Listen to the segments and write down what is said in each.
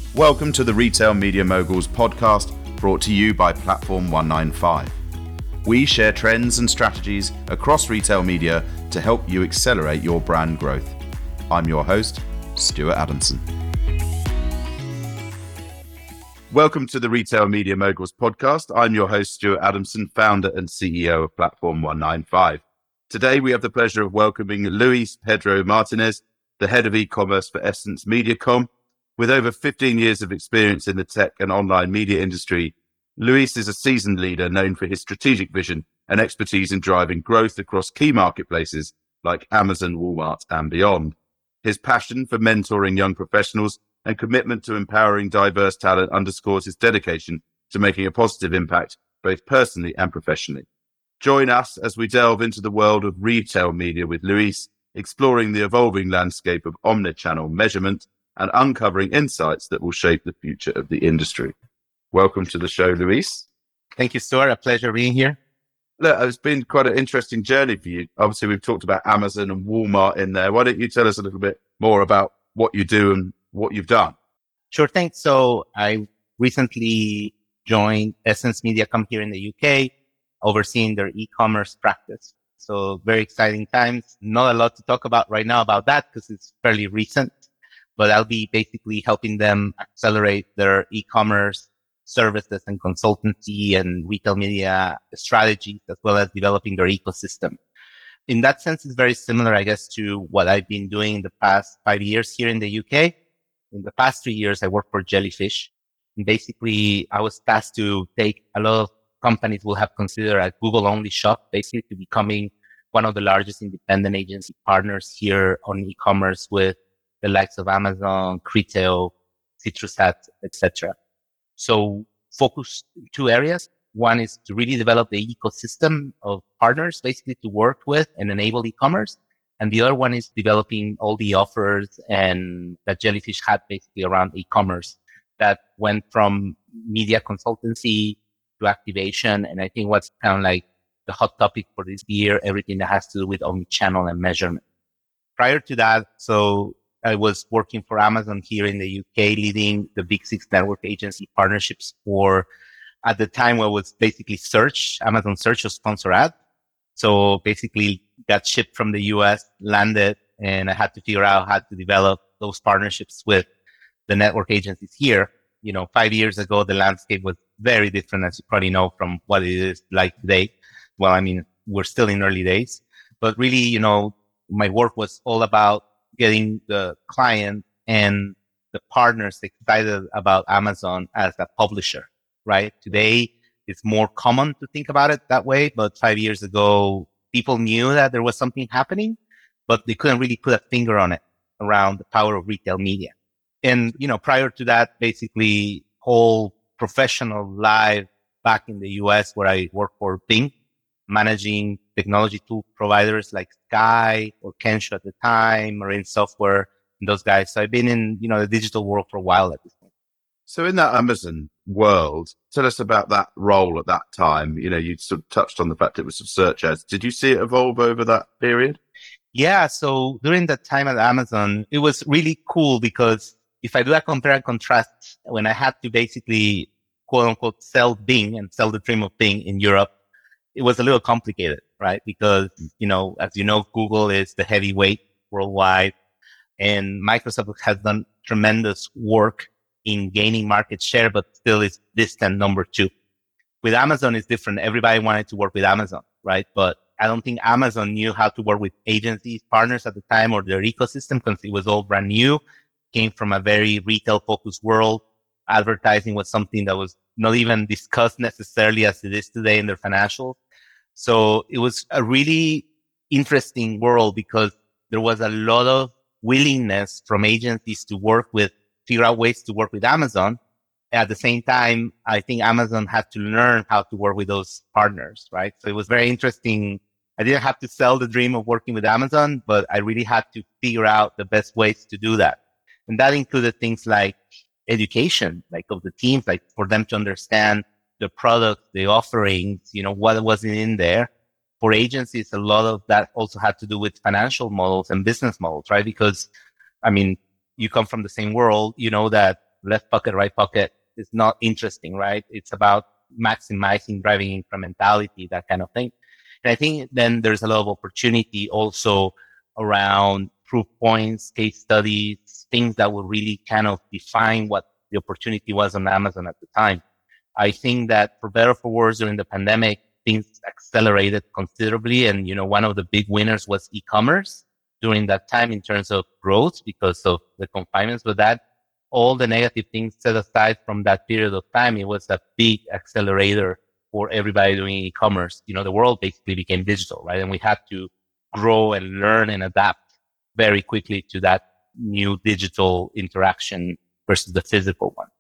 Welcome to the Retail Media Moguls podcast, brought to you by Platform 195. We share trends and strategies across retail media to help you accelerate your brand growth. I'm your host, Stuart Adamson. Welcome to the Retail Media Moguls podcast. I'm your host, Stuart Adamson, founder and CEO of Platform 195. Today, we have the pleasure of welcoming Luis Pedro Martinez, the head of e-commerce for Essence Mediacom. With over 15 years of experience in the tech and online media industry, Luis is a seasoned leader known for his strategic vision and expertise in driving growth across key marketplaces like Amazon, Walmart, and beyond. His passion for mentoring young professionals and commitment to empowering diverse talent underscores his dedication to making a positive impact both personally and professionally. Join us as we delve into the world of retail media with Luis, exploring the evolving landscape of omnichannel measurement and uncovering insights that will shape the future of the industry. Welcome to the show, Luis. Thank you, Stuart. A pleasure being here. Look, it's been quite an interesting journey for you. Obviously, we've talked about Amazon and Walmart in there. Why don't you tell us a little bit more about what you do and what you've done? Sure thing. So I recently joined Essence Mediacom here in the UK, overseeing their e-commerce practice. So very exciting times. Not a lot to talk about right now about that because it's fairly recent, but I'll be basically helping them accelerate their e-commerce services and consultancy and retail media strategies, as well as developing their ecosystem. In that sense, it's very similar, I guess, to what I've been doing in the past 5 years here in the UK. In the past 3 years, I worked for Jellyfish. And basically, I was tasked to take a lot of companies will have considered a Google-only shop, basically to becoming one of the largest independent agency partners here on e-commerce with the likes of Amazon, Criteo, CitrusAd, etc. So focus in two areas. One is to really develop the ecosystem of partners, basically to work with and enable e-commerce. And the other one is developing all the offers and that Jellyfish had basically around e-commerce that went from media consultancy to activation. And I think what's kind of like the hot topic for this year, everything that has to do with omnichannel and measurement. Prior to that, so I was working for Amazon here in the UK, leading the Big Six network agency partnerships for, at the time, what was basically search. Amazon Search was sponsor ad. So basically got shipped from the US, landed, and I had to figure out how to develop those partnerships with the network agencies here. 5 years ago, the landscape was very different, as you probably know, from what it is like today. Well, I mean, we're still in early days, but really, my work was all about getting the client and the partners excited about Amazon as a publisher, right? Today, it's more common to think about it that way. But 5 years ago, people knew that there was something happening, but they couldn't really put a finger on it around the power of retail media. And, prior to that, basically whole professional life back in the US where I worked for Bing, managing technology tool providers like Sky or Kensho at the time, Marine Software, and those guys. So I've been in, the digital world for a while at this point. So in that Amazon world, tell us about that role at that time. You sort of touched on the fact it was some search ads. Did you see it evolve over that period? Yeah. So during that time at Amazon, it was really cool because if I do a compare and contrast, when I had to basically quote unquote sell Bing and sell the dream of Bing in Europe, it was a little complicated, right? Because, as you know, Google is the heavyweight worldwide and Microsoft has done tremendous work in gaining market share, but still is distant number two. With Amazon, it's different. Everybody wanted to work with Amazon, right? But I don't think Amazon knew how to work with agencies, partners at the time or their ecosystem because it was all brand new, came from a very retail focused world. Advertising was something that was not even discussed necessarily as it is today in their financials. So it was a really interesting world because there was a lot of willingness from agencies to figure out ways to work with Amazon. At the same time, I think Amazon had to learn how to work with those partners, right? So it was very interesting. I didn't have to sell the dream of working with Amazon, but I really had to figure out the best ways to do that. And that included things like education, like of the teams, like for them to understand the product, the offerings, what was in there. For agencies, a lot of that also had to do with financial models and business models, right? Because, you come from the same world, that left pocket, right pocket is not interesting, right? It's about maximizing, driving incrementality, that kind of thing. And I think then there's a lot of opportunity also around proof points, case studies, things that will really kind of define what the opportunity was on Amazon at the time. I think that for better or for worse during the pandemic, things accelerated considerably. And, one of the big winners was e-commerce during that time in terms of growth because of the confinements. But that all the negative things set aside from that period of time, it was a big accelerator for everybody doing e-commerce. The world basically became digital, right? And we had to grow and learn and adapt very quickly to that new digital interaction versus the physical one.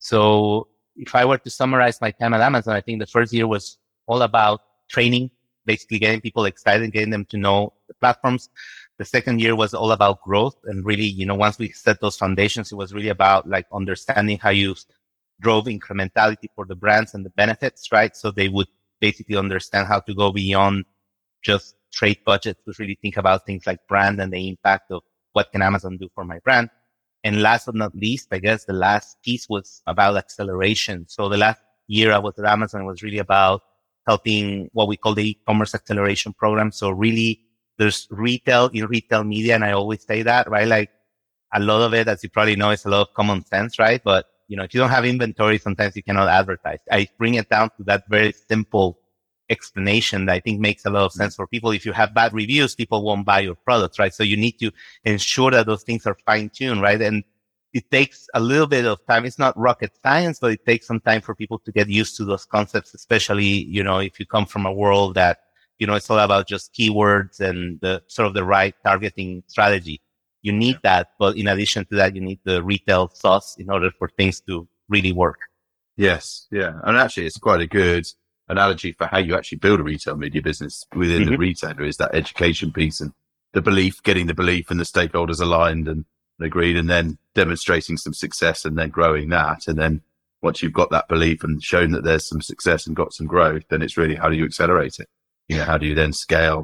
So if I were to summarize my time at Amazon, I think the first year was all about training, basically getting people excited, getting them to know the platforms. The second year was all about growth. And really, once we set those foundations, it was really about like understanding how you drove incrementality for the brands and the benefits, right? So they would basically understand how to go beyond just trade budgets to really think about things like brand and the impact of what can Amazon do for my brand. And last but not least, I guess the last piece was about acceleration. So the last year I was at Amazon was really about helping what we call the e-commerce acceleration program. So really there's retail in retail media. And I always say that, right? Like a lot of it, as you probably know, is a lot of common sense, right? But, if you don't have inventory, sometimes you cannot advertise. I bring it down to that very simple explanation that I think makes a lot of sense for people. If you have bad reviews, people won't buy your products, right? So you need to ensure that those things are fine tuned, right? And it takes a little bit of time. It's not rocket science, but it takes some time for people to get used to those concepts, especially, if you come from a world that, it's all about just keywords and the sort of the right targeting strategy. You need that. But in addition to that, you need the retail sauce in order for things to really work. Yes. Yeah. And actually, it's quite a good analogy for how you actually build a retail media business within the retailer is that education piece and the belief, getting the belief and the stakeholders aligned and agreed, and then demonstrating some success and then growing that. And then once you've got that belief and shown that there's some success and got some growth, then it's really how do you accelerate it? How do you then scale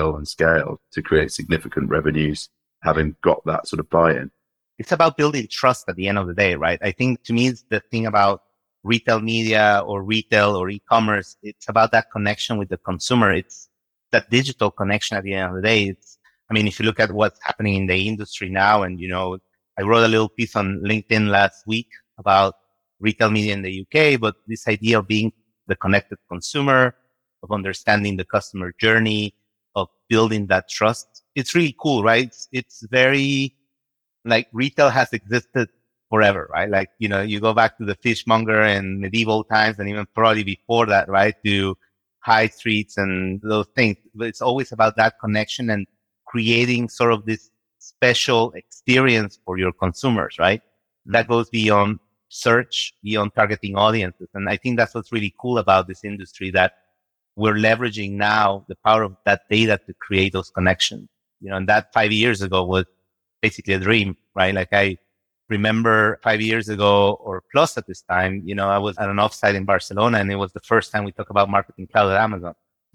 to create significant revenues, having got that sort of buy-in? It's about building trust at the end of the day, right? I think to me, it's the thing about retail media or retail or e-commerce. It's about that connection with the consumer. It's that digital connection at the end of the day. If you look at what's happening in the industry now, and, I wrote a little piece on LinkedIn last week about retail media in the UK, but this idea of being the connected consumer, of understanding the customer journey, of building that trust. It's really cool, right? It's very like retail has existed forever, right? Like, you go back to the fishmonger in medieval times and even probably before that, right? To high streets and those things. But it's always about that connection and creating sort of this special experience for your consumers, right? That goes beyond search, beyond targeting audiences. And I think that's what's really cool about this industry, that we're leveraging now the power of that data to create those connections. And that 5 years ago was basically a dream, right? Like I remember 5 years ago or plus at this time, I was at an offsite in Barcelona and it was the first time we talked about marketing cloud at Amazon.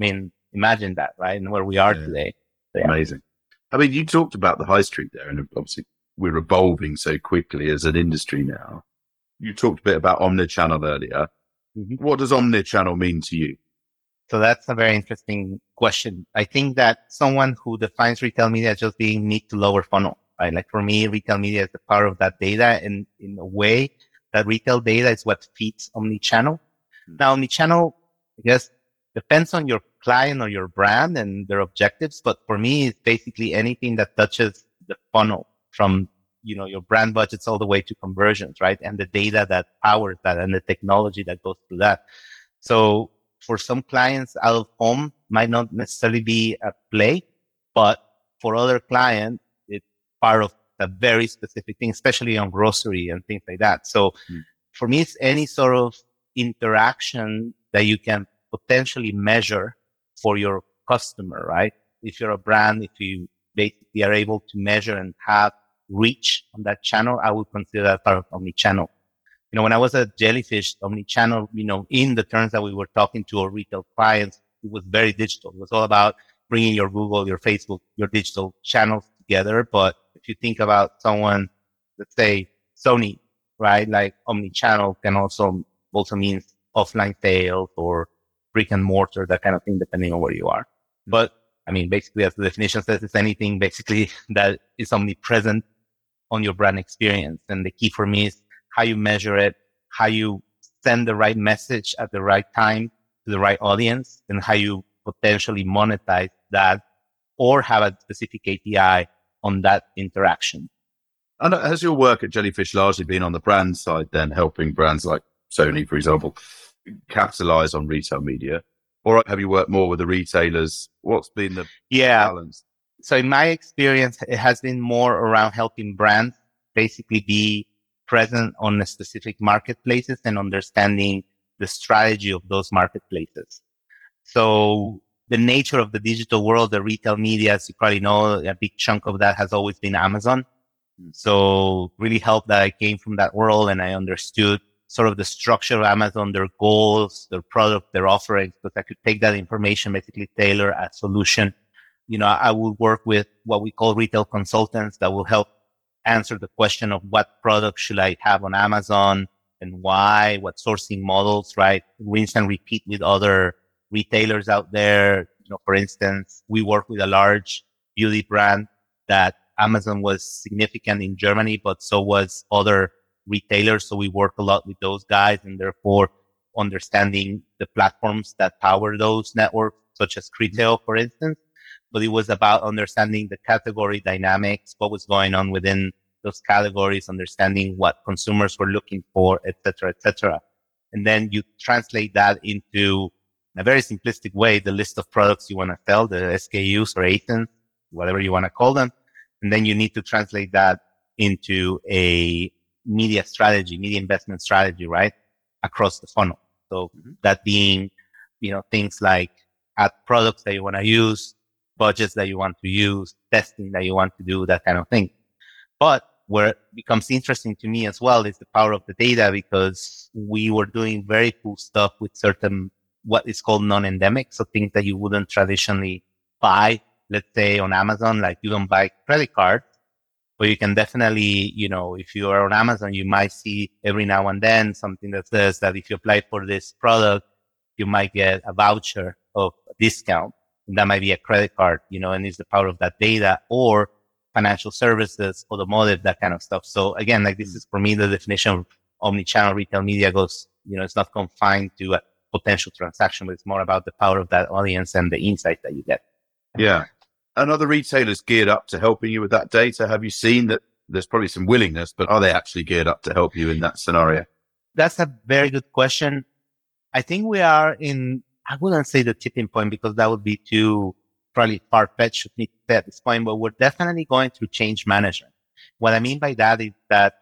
Imagine that, right? And where we are today. So, yeah. Amazing. You talked about the high street there, and obviously we're evolving so quickly as an industry now. You talked a bit about omnichannel earlier. Mm-hmm. What does omnichannel mean to you? So that's a very interesting question. I think that someone who defines retail media as just being mid to lower funnel, right? Like for me, retail media is the power of that data. And in a way, that retail data is what feeds omnichannel. Now, omnichannel, I guess, depends on your client or your brand and their objectives. But for me, it's basically anything that touches the funnel from, your brand budgets all the way to conversions, right? And the data that powers that and the technology that goes through that. So for some clients, out of home might not necessarily be a play, but for other clients, it's part of a very specific thing, especially on grocery and things like that. So for me, it's any sort of interaction that you can potentially measure for your customer, right? If you're a brand, if you basically are able to measure and have reach on that channel, I would consider that part of omnichannel. When I was at Jellyfish, omnichannel, in the terms that we were talking to our retail clients, it was very digital. It was all about bringing your Google, your Facebook, your digital channels together. But if you think about someone, let's say Sony, right? Like omni-channel can also means offline sales or brick and mortar, that kind of thing, depending on where you are. But I mean, basically, as the definition says, it's anything basically that is omnipresent on your brand experience. And the key for me is how you measure it, how you send the right message at the right time to the right audience, and how you potentially monetize that or have a specific KPI on that interaction. And has your work at Jellyfish largely been on the brand side then, helping brands like Sony, for example, capitalize on retail media? Or have you worked more with the retailers? What's been the balance? So in my experience, it has been more around helping brands basically be present on the specific marketplaces and understanding the strategy of those marketplaces. So the nature of the digital world, the retail media, as you probably know, a big chunk of that has always been Amazon. So really helped that I came from that world and I understood sort of the structure of Amazon, their goals, their product, their offerings, because I could take that information, basically tailor a solution. You know, I would work with what we call retail consultants that will help answer the question of what product should I have on Amazon and why, what sourcing models, right? Rinse and repeat with other retailers out there. You know, for instance, we work with a large beauty brand that Amazon was significant in Germany, but so was other retailers. So we work a lot with those guys and therefore understanding the platforms that power those networks, such as Criteo, for instance. But it was about understanding the category dynamics, what was going on within those categories, understanding what consumers were looking for, et cetera, et cetera. And then you translate that into a very simplistic way, the list of products you want to sell, the SKUs or ASINs, whatever you want to call them. And then you need to translate that into a media strategy, media investment strategy, right? Across the funnel. So that being, you know, things like ad products that you want to use, budgets that you want to use, testing that you want to do, that kind of thing. But where it becomes interesting to me as well is the power of the data, because we were doing very cool stuff with certain, what is called non-endemic. So things that you wouldn't traditionally buy, let's say on Amazon, like you don't buy credit cards, but you can definitely, you know, if you are on Amazon, you might see every now and then something that says that if you apply for this product, you might get a voucher of a discount. And that might be a credit card, you know, and it's the power of that data, or financial services, automotive, that kind of stuff. So again, like this is for me, the definition of omni-channel retail media goes, you know, it's not confined to a potential transaction, but it's more about the power of that audience and the insight that you get. Yeah. And are the retailers geared up to helping you with that data? Have you seen that there's probably some willingness, but are they actually geared up to help you in that scenario? That's a very good question. I think we are in, I wouldn't say the tipping point because that would be too probably far-fetched to say at this point, but we're definitely going through change management. What I mean by that is that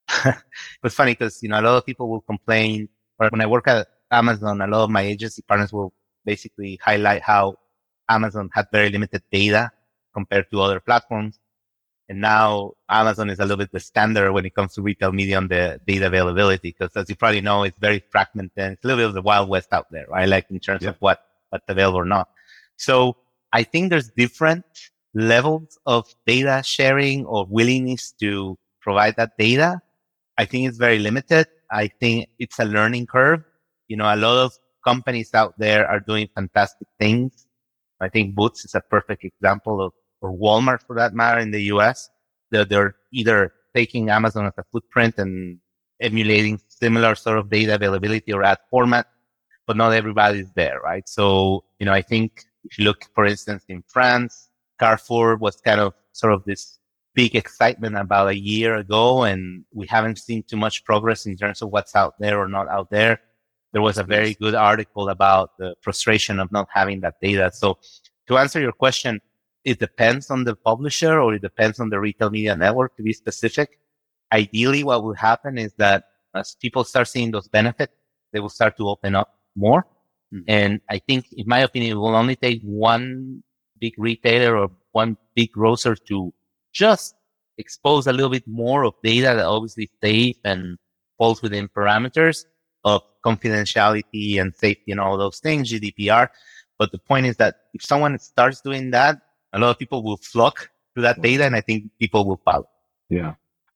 it's funny because, you know, a lot of people will complain, or when I work at Amazon, a lot of my agency partners will basically highlight how Amazon had very limited data compared to other platforms. And now Amazon is a little bit the standard when it comes to retail media on the data availability, because as you probably know, it's very fragmented. It's a little bit of the Wild West out there, right? Like in terms of what's available or not. So I think there's different levels of data sharing or willingness to provide that data. I think it's very limited. I think it's a learning curve. You know, a lot of companies out there are doing fantastic things. I think Boots is a perfect example of, or Walmart for that matter in the US. They're either taking Amazon as a footprint and emulating similar sort of data availability or ad format, but not everybody's there, right? So, you know, I think if you look, for instance, in France, Carrefour was kind of sort of this big excitement about a year ago, and we haven't seen too much progress in terms of what's out there or not out there. There was a very good article about the frustration of not having that data. So to answer your question, it depends on the publisher or it depends on the retail media network, to be specific. Ideally, what will happen is that as people start seeing those benefits, they will start to open up more. And I think, in my opinion, it will only take one big retailer or one big grocer to just expose a little bit more of data that obviously safe and falls within parameters of confidentiality and safety and all those things, GDPR. But the point is that if someone starts doing that, a lot of people will flock to that data, and I think people will follow. Yeah.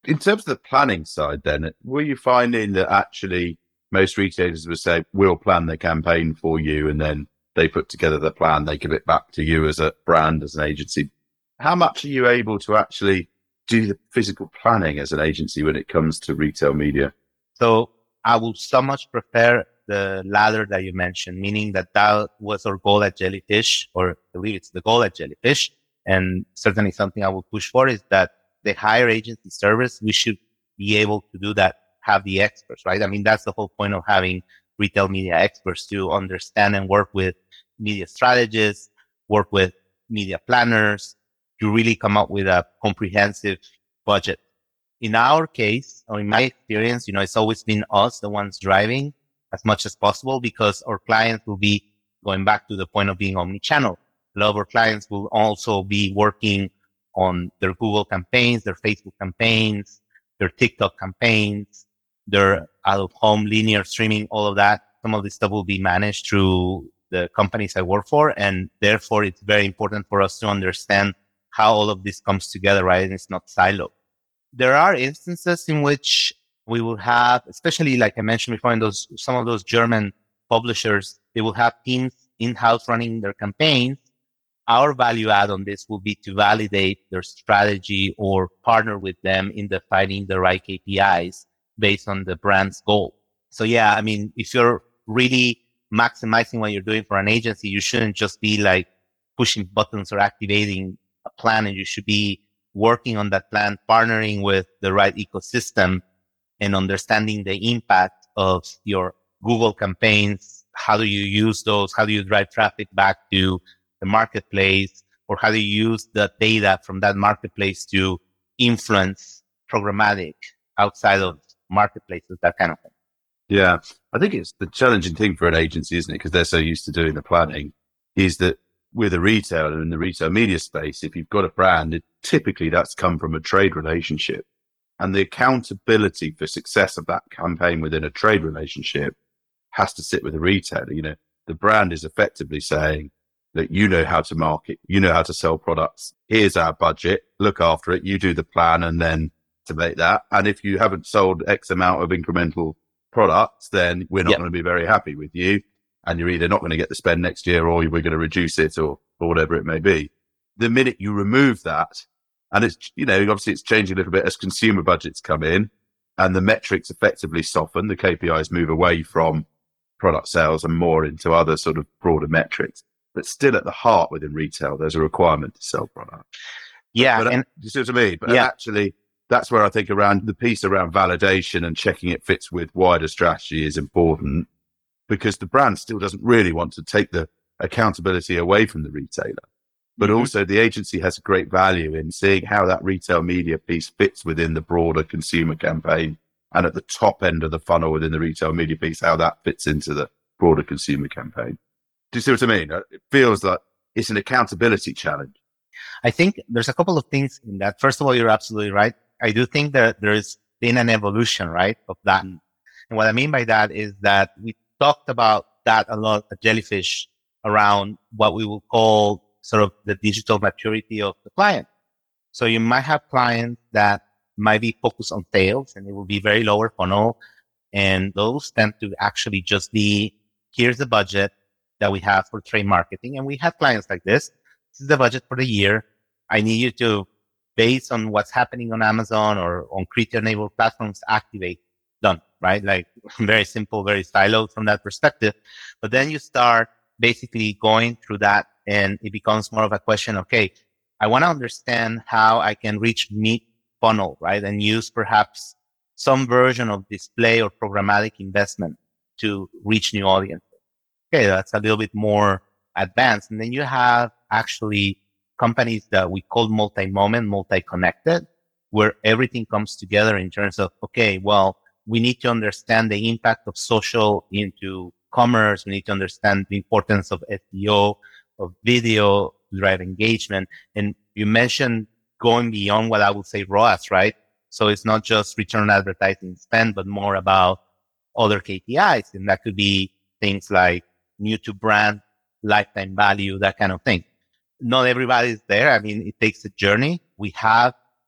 In terms of the planning side, then, were you finding that actually most retailers would say, we'll plan the campaign for you, and then they put together the plan, they give it back to you as a brand, as an agency? How much are you able to actually do the physical planning as an agency when it comes to retail media? So I would so much prefer the latter that you mentioned, meaning that was our goal at Jellyfish, or I believe it's the goal at Jellyfish. And certainly something I will push for is that the higher agency service, we should be able to do that, have the experts, right? I mean, that's the whole point of having retail media experts, to understand and work with media strategists, work with media planners, to really come up with a comprehensive budget. In our case, or in my experience, it's always been us, the ones driving as much as possible, because our clients will be going back to the point of being omni-channel. A lot of our clients will also be working on their Google campaigns, their Facebook campaigns, their TikTok campaigns, their out-of-home linear streaming, all of that. Some of this stuff will be managed through the companies I work for. And therefore, it's very important for us to understand how all of this comes together, right? And it's not siloed. There are instances in which we will have, especially like I mentioned before, in some of those German publishers, they will have teams in-house running their campaigns. Our value add on this will be to validate their strategy or partner with them in defining the right KPIs based on the brand's goal. So yeah, I mean, if you're really maximizing what you're doing for an agency, you shouldn't just be like pushing buttons or activating a plan, and you should be working on that plan, partnering with the right ecosystem, and understanding the impact of your Google campaigns. How do you use those? How do you drive traffic back to the marketplace? Or how do you use the data from that marketplace to influence programmatic outside of marketplaces, that kind of thing? Yeah, I think it's the challenging thing for an agency, isn't it? Because they're so used to doing the planning, is that with a retailer in the retail media space, if you've got a brand, typically that's come from a trade relationship. And the accountability for success of that campaign within a trade relationship has to sit with the retailer. The brand is effectively saying that you know how to market, you know how to sell products. Here's our budget, look after it, you do the plan, and then to make that. And if you haven't sold X amount of incremental products, then we're not going to be very happy with you. And you're either not going to get the spend next year, or we're going to reduce it, or whatever it may be. The minute you remove that, and it's, obviously it's changing a little bit as consumer budgets come in and the metrics effectively soften, the KPIs move away from product sales and more into other sort of broader metrics. But still at the heart within retail, there's a requirement to sell product. Yeah. But you see what I mean? But actually, that's where I think around the piece around validation and checking it fits with wider strategy is important, because the brand still doesn't really want to take the accountability away from the retailer. But also the agency has a great value in seeing how that retail media piece fits within the broader consumer campaign, and at the top end of the funnel within the retail media piece, how that fits into the broader consumer campaign. Do you see what I mean? It feels like it's an accountability challenge. I think there's a couple of things in that. First of all, you're absolutely right. I do think that there's been an evolution, right, of that. And what I mean by that is that we talked about that a lot at Jellyfish around what we will call sort of the digital maturity of the client. So you might have clients that might be focused on sales, and it will be very lower funnel. And those tend to actually just be, here's the budget that we have for trade marketing. And we have clients like this. This is the budget for the year. I need you to, based on what's happening on Amazon or on Criteo-enabled platforms, activate. Done, right? Like very simple, very siloed from that perspective. But then you start basically going through that, and it becomes more of a question, okay, I want to understand how I can reach mid-funnel, right? And use perhaps some version of display or programmatic investment to reach new audiences. Okay, that's a little bit more advanced. And then you have actually companies that we call multi-moment, multi-connected, where everything comes together in terms of, okay, well, we need to understand the impact of social into commerce. We need to understand the importance of SEO, of video, to drive engagement. And you mentioned going beyond what I would say ROAS, right? So it's not just return on advertising spend, but more about other KPIs. And that could be things like new to brand, lifetime value, that kind of thing. Not everybody's there. I mean, it takes a journey. We have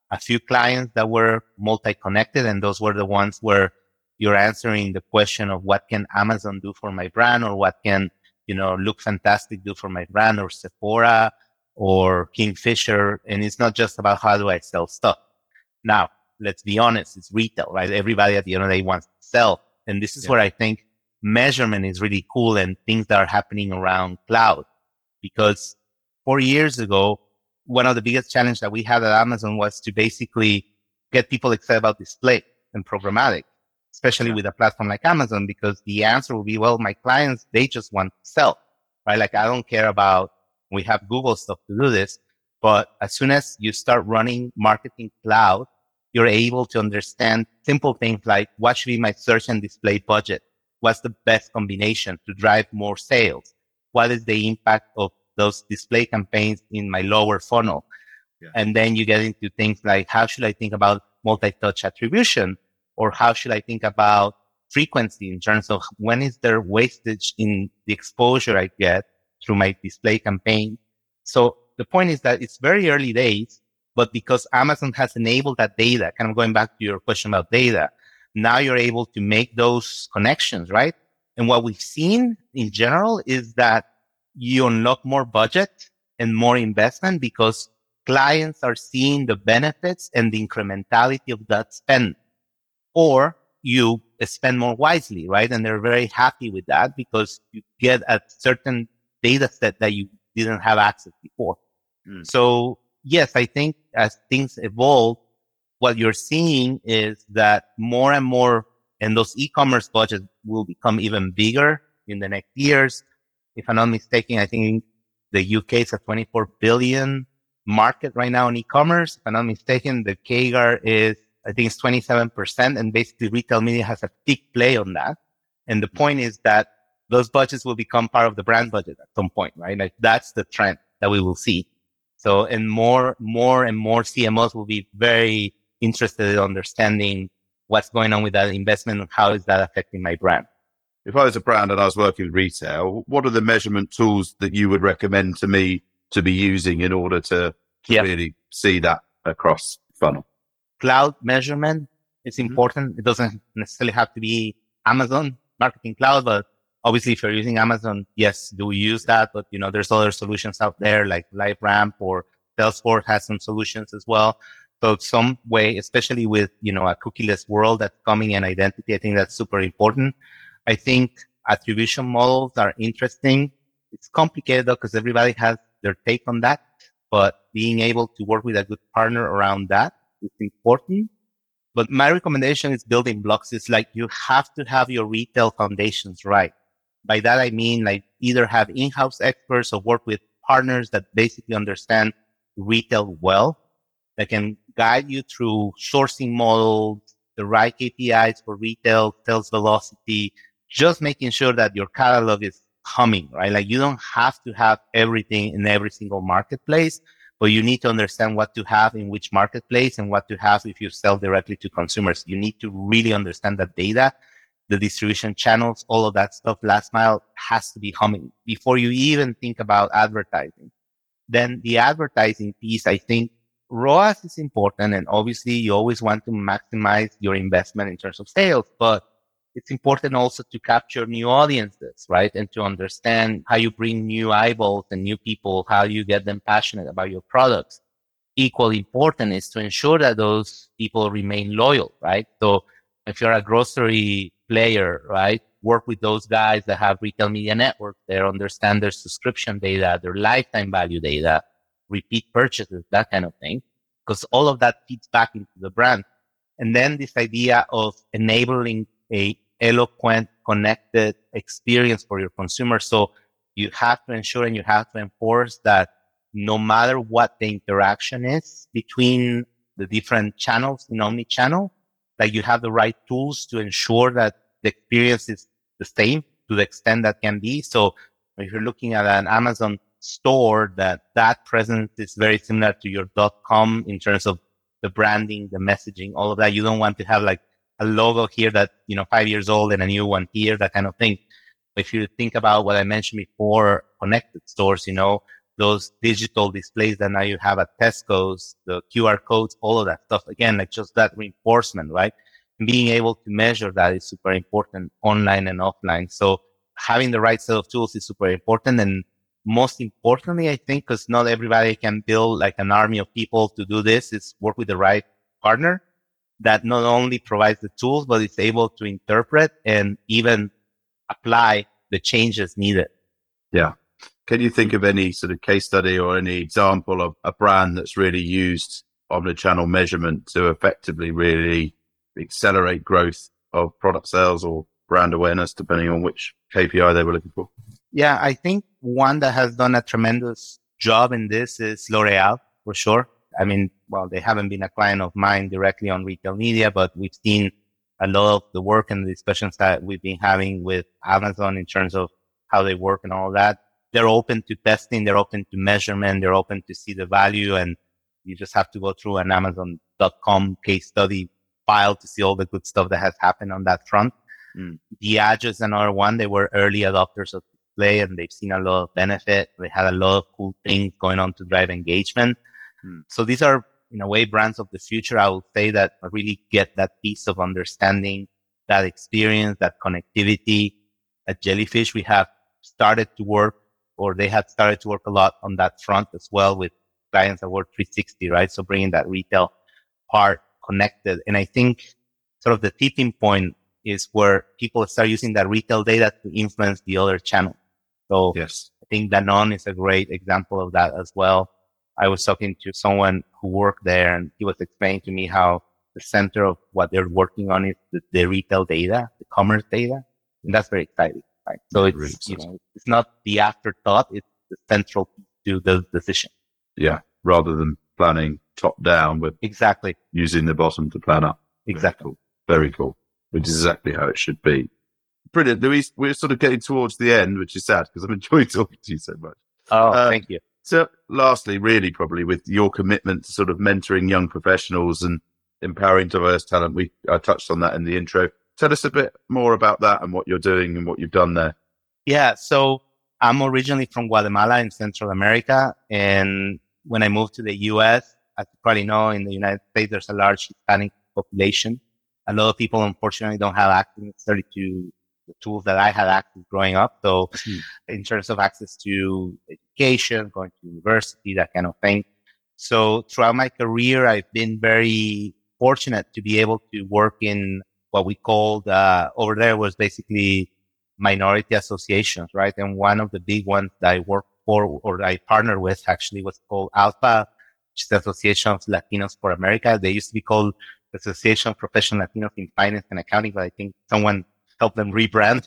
a few clients that were multi-connected, and those were the ones where you're answering the question of what can Amazon do for my brand, or what can, Look Fantastic do for my brand, or Sephora or Kingfisher. And it's not just about how do I sell stuff. Now, let's be honest, it's retail, right? Everybody at the end of the day wants to sell. And this is where I think measurement is really cool, and things that are happening around cloud. Because 4 years ago, one of the biggest challenges that we had at Amazon was to basically get people excited about display and programmatic, especially with a platform like Amazon, because the answer will be, well, my clients, they just want to sell, right? Like, I don't care about, we have Google stuff to do this, but as soon as you start running Marketing Cloud, you're able to understand simple things like, what should be my search and display budget? What's the best combination to drive more sales? What is the impact of those display campaigns in my lower funnel? And then you get into things like, how should I think about multi-touch attribution? Or how should I think about frequency in terms of when is there wastage in the exposure I get through my display campaign? So the point is that it's very early days, but because Amazon has enabled that data, kind of going back to your question about data, now you're able to make those connections, right? And what we've seen in general is that you unlock more budget and more investment because clients are seeing the benefits and the incrementality of that spend. Or you spend more wisely, right? And they're very happy with that because you get a certain data set that you didn't have access before. So yes, I think as things evolve, what you're seeing is that more and more, and those e-commerce budgets will become even bigger in the next years. If I'm not mistaken, I think the UK is a 24 billion market right now in e-commerce. If I'm not mistaken, the CAGR is, I think it's 27%, and basically retail media has a big play on that. And the point is that those budgets will become part of the brand budget at some point, right? Like, that's the trend that we will see. So, and more and more CMOs will be very interested in understanding what's going on with that investment and how is that affecting my brand. If I was a brand and I was working with retail, what are the measurement tools that you would recommend to me to be using in order to really see that across funnel? Cloud measurement is important. It doesn't necessarily have to be Amazon Marketing Cloud, but obviously if you're using Amazon, yes, do we use that? But there's other solutions out there like LiveRamp, or Salesforce has some solutions as well. So some way, especially with, a cookieless world that's coming, and identity, I think that's super important. I think attribution models are interesting. It's complicated though, because everybody has their take on that, but being able to work with a good partner around that is important. But my recommendation is building blocks. It's like you have to have your retail foundations right. By that, I mean like either have in-house experts or work with partners that basically understand retail well, that can guide you through sourcing models, the right KPIs for retail, sales velocity, just making sure that your catalog is humming, right? Like, you don't have to have everything in every single marketplace, but you need to understand what to have in which marketplace and what to have if you sell directly to consumers. You need to really understand that data, the distribution channels, all of that stuff. Last mile has to be humming before you even think about advertising. Then the advertising piece, I think ROAS is important. And obviously you always want to maximize your investment in terms of sales, but it's important also to capture new audiences, right? And to understand how you bring new eyeballs and new people, how you get them passionate about your products. Equally important is to ensure that those people remain loyal, right? So if you're a grocery player, right, work with those guys that have retail media networks, they understand their subscription data, their lifetime value data, repeat purchases, that kind of thing, because all of that feeds back into the brand. And then this idea of enabling a eloquent, connected experience for your consumers. So you have to ensure and you have to enforce that no matter what the interaction is between the different channels in omni-channel, that you have the right tools to ensure that the experience is the same to the extent that can be. So if you're looking at an Amazon store, that presence is very similar to your .com in terms of the branding, the messaging, all of that. You don't want to have like a logo here that, 5 years old and a new one here, that kind of thing. If you think about what I mentioned before, connected stores, those digital displays that now you have at Tesco's, the QR codes, all of that stuff. Again, like just that reinforcement, right? Being able to measure that is super important online and offline. So having the right set of tools is super important. And most importantly, I think, because not everybody can build like an army of people to do this, is work with the right partner that not only provides the tools, but it's able to interpret and even apply the changes needed. Yeah. Can you think of any sort of case study or any example of a brand that's really used omnichannel measurement to effectively really accelerate growth of product sales or brand awareness, depending on which KPI they were looking for? Yeah, I think one that has done a tremendous job in this is L'Oreal, for sure. I mean, well, they haven't been a client of mine directly on retail media, but we've seen a lot of the work and the discussions that we've been having with Amazon in terms of how they work and all that. They're open to testing, they're open to measurement, they're open to see the value, and you just have to go through an Amazon.com case study file to see all the good stuff that has happened on that front. Diageo is another one. They were early adopters of display and they've seen a lot of benefit. They had a lot of cool things going on to drive engagement. So these are, in a way, brands of the future. I would say that really get that piece of understanding, that experience, that connectivity. At Jellyfish, we have started to work, or they had started to work a lot on that front as well with clients that were 360, right? So bringing that retail part connected. And I think sort of the tipping point is where people start using that retail data to influence the other channel. So yes, I think Danone is a great example of that as well. I was talking to someone who worked there and he was explaining to me how the center of what they're working on is the retail data, the commerce data. And that's very exciting, right? So it's, really it's not the afterthought, it's the central to the decision. Yeah. Rather than planning top down with exactly using the bottom to plan up. Exactly. Very cool. Which is exactly how it should be. Brilliant. Luis, we're sort of getting towards the end, which is sad because I'm enjoying talking to you so much. Oh, thank you. So lastly, really probably with your commitment to sort of mentoring young professionals and empowering diverse talent, I touched on that in the intro. Tell us a bit more about that and what you're doing and what you've done there. Yeah. So I'm originally from Guatemala in Central America. And when I moved to the US, as you probably know, in the United States, there's a large Hispanic population. A lot of people, unfortunately, don't have access necessarily to the tools that I had access growing up. So in terms of access to education, going to university, that kind of thing. So throughout my career, I've been very fortunate to be able to work in what we called, over there was basically minority associations, right? And one of the big ones that I worked for, or I partnered with actually, was called ALPA, which is the Association of Latinos for America. They used to be called the Association of Professional Latinos in Finance and Accounting, but I think someone helped them rebrand.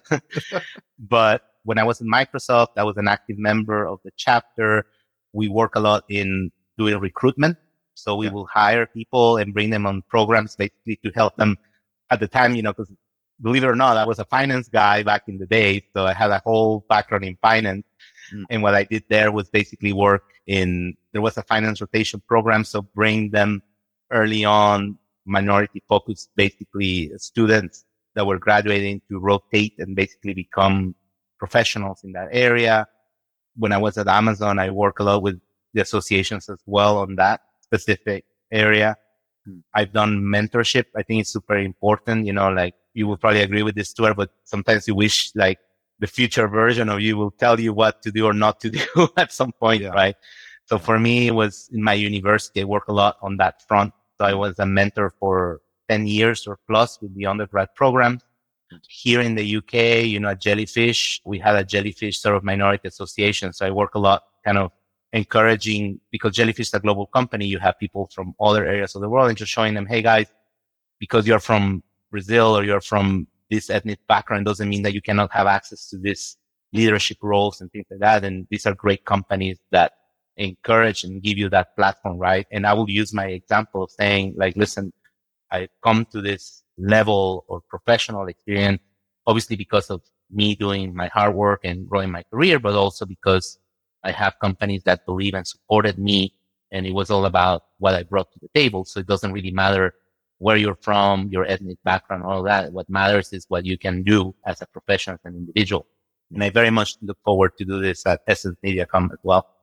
But when I was in Microsoft, I was an active member of the chapter. We work a lot in doing recruitment. So we will hire people and bring them on programs basically to help them at the time, because believe it or not, I was a finance guy back in the day. So I had a whole background in finance. And what I did there was basically there was a finance rotation program. So bring them early on, minority focused, basically students that were graduating to rotate and basically become professionals in that area. When I was at Amazon, I work a lot with the associations as well on that specific area. I've done mentorship. I think it's super important. Like you will probably agree with this, Stuart, but sometimes you wish like the future version of you will tell you what to do or not to do at some point, right? So for me, it was in my university. I work a lot on that front. So I was a mentor for 10 years or plus with the undergrad program. Here in the UK, at Jellyfish, we had a Jellyfish sort of minority association. So I work a lot kind of encouraging, because Jellyfish is a global company, you have people from other areas of the world and just showing them, hey guys, because you're from Brazil or you're from this ethnic background doesn't mean that you cannot have access to these leadership roles and things like that. And these are great companies that encourage and give you that platform, right? And I will use my example of saying like, listen, I've come to this level or professional experience, obviously because of me doing my hard work and growing my career, but also because I have companies that believe and supported me. And it was all about what I brought to the table. So it doesn't really matter where you're from, your ethnic background, all that. What matters is what you can do as a professional, as an individual. And I very much look forward to do this at Essence MediaCom as well.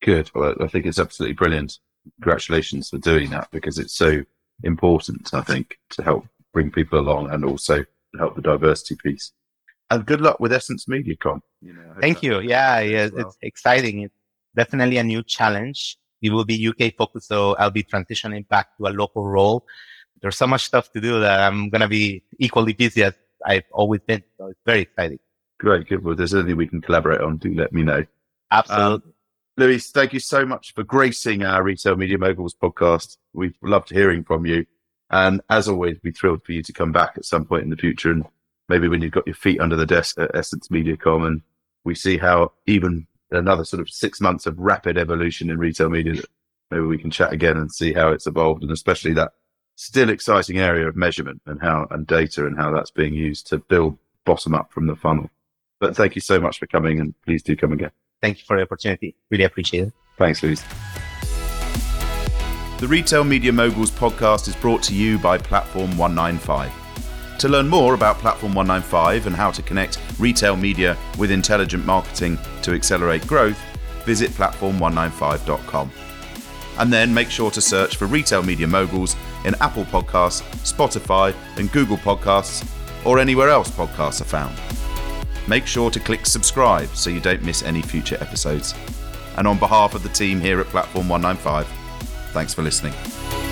Good. Well, I think it's absolutely brilliant. Congratulations for doing that, because it's so important, I think, to help bring people along and also help the diversity piece. And good luck with Essence MediaCom. Thank you. Yeah, it's exciting. It's definitely a new challenge. It will be UK focused, so I'll be transitioning back to a local role. There's so much stuff to do that I'm going to be equally busy as I've always been. So it's very exciting. Great. Good. Well, if there's anything we can collaborate on, do let me know. Absolutely. Luis, thank you so much for gracing our Retail Media Moguls podcast. We've loved hearing from you. And as always, we're thrilled for you to come back at some point in the future. And maybe when you've got your feet under the desk at Essence MediaCom and we see how even another sort of 6 months of rapid evolution in retail media, maybe we can chat again and see how it's evolved, and especially that still exciting area of measurement and data and how that's being used to build bottom up from the funnel. But thank you so much for coming, and please do come again. Thank you for the opportunity. Really appreciate it. Thanks, Luis. The Retail Media Moguls podcast is brought to you by Platform 195. To learn more about Platform 195 and how to connect retail media with intelligent marketing to accelerate growth, visit platform195.com. And then make sure to search for Retail Media Moguls in Apple Podcasts, Spotify, and Google Podcasts, or anywhere else podcasts are found. Make sure to click subscribe so you don't miss any future episodes. And on behalf of the team here at Platform 195, thanks for listening.